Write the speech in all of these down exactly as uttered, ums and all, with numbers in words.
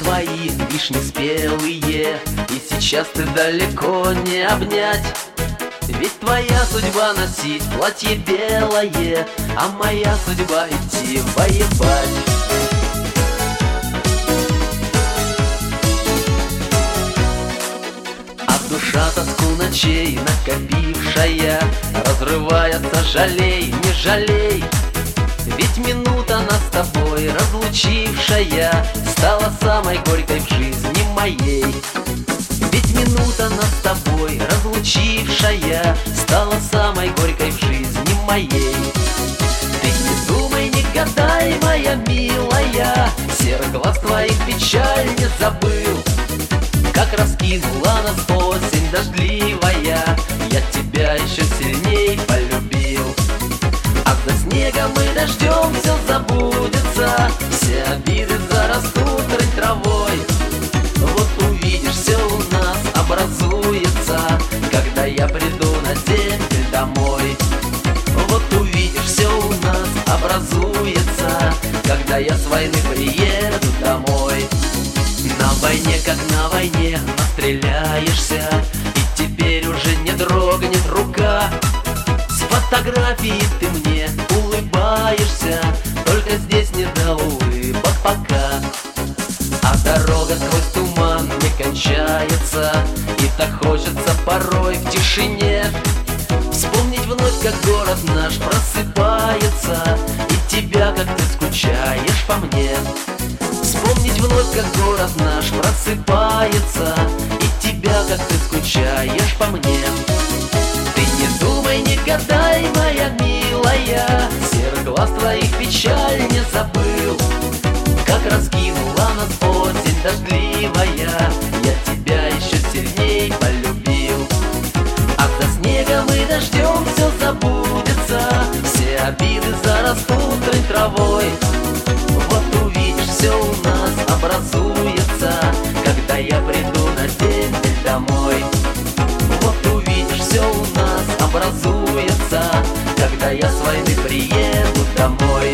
твои вишни спелые, и сейчас ты далеко не обнять. Ведь твоя судьба носить платье белое, а моя судьба идти воевать. А душа тоску ночей накопившая, разрывается, жалей, не жалей. Ведь минута нас с тобой разлучившая стала самой горькой в жизни моей. Ведь минута нас с тобой разлучившая стала самой горькой в жизни моей. Ты не думай, не гадай, моя милая, серых глаз твоих печаль не забыл. Как раскинула нас осень дождливая, я тебя еще сильней полюбил. А за снегом и дождем все забудется, все обиды зарастут рыть травой. Вот увидишь, все у нас образуется, когда я приду на землю домой. Вот увидишь, все у нас образуется, когда я с войны приеду домой. На войне, как на войне, настреляешься, и теперь уже не дрогнет рука. С фотографии ты мне улыбаешься, только здесь не до улыбок пока. А дорога сквозь туман не кончается, и так хочется порой в тишине вспомнить вновь, как город наш просыпается, и тебя, как ты скучаешь по мне. Вспомнить вновь, как город наш просыпается, и тебя, как ты скучаешь по мне. Ты не думай, не гадай, моя милая, серых глаз твоих печаль не забыл. Как раскинула нас осень дождливая, я тебя еще сильней полюбил. А за снегом и дождем все забудется, все обиды зарастут рыть травой. Вот увидишь, все у нас образуется, когда я приду на землю домой. Вот увидишь, все у нас образуется, когда я с войны приеду домой.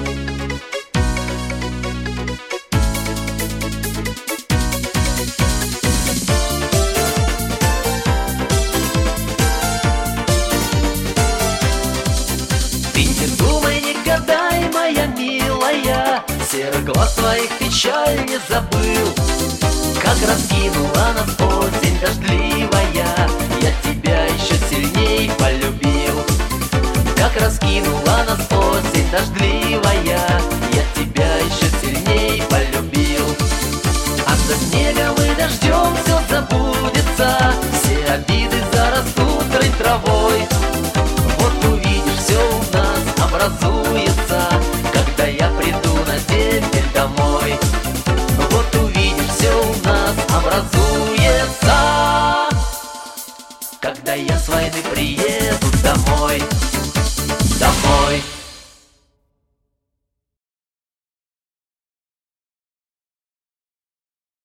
Ты не думай, не гадай, моя милая, серых глаз твоих печаль не забыл. Как раскинула нас осень дождливая, я тебя еще сильней полюбил. Как раскинула нас осень дождливая, я тебя еще сильней полюбил. А за снегом и дождем все забудется, все обиды зарастут рыть травой. Вот увидишь, все у нас образуется, когда я приду на землю домой. Вот увидишь, все у нас образуется, когда я с войны приеду домой.